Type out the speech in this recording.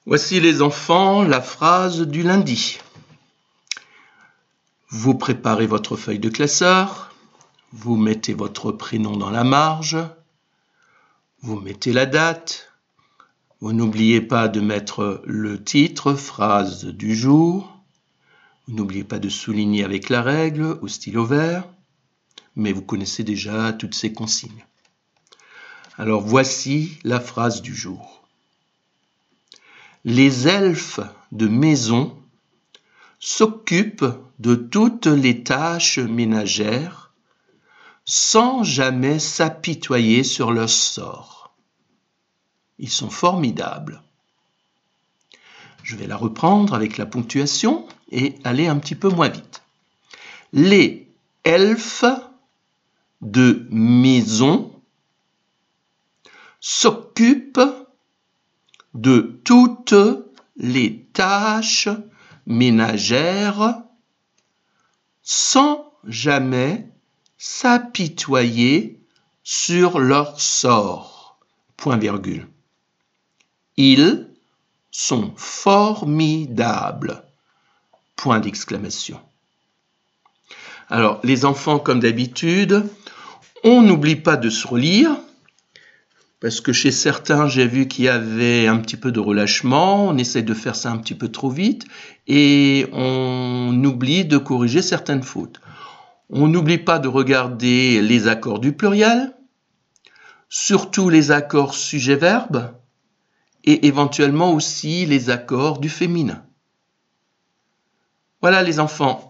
Voici les enfants, la phrase du lundi. Vous préparez votre feuille de classeur, vous mettez votre prénom dans la marge, vous mettez la date, vous n'oubliez pas de mettre le titre, phrase du jour, vous n'oubliez pas de souligner avec la règle au stylo vert, mais vous connaissez déjà toutes ces consignes. Alors voici la phrase du jour. Les elfes de maison s'occupent de toutes les tâches ménagères sans jamais s'apitoyer sur leur sort. Ils sont formidables. Je vais la reprendre avec la ponctuation et aller un petit peu moins vite. Les elfes de maison s'occupent de toutes les tâches ménagères sans jamais s'apitoyer sur leur sort. Point virgule. Ils sont formidables. Point d'exclamation. Alors, les enfants, comme d'habitude, on n'oublie pas de se relire. Parce que chez certains, j'ai vu qu'il y avait un petit peu de relâchement, on essaie de faire ça un petit peu trop vite et on oublie de corriger certaines fautes. On n'oublie pas de regarder les accords du pluriel, surtout les accords sujet-verbe et éventuellement aussi les accords du féminin. Voilà les enfants.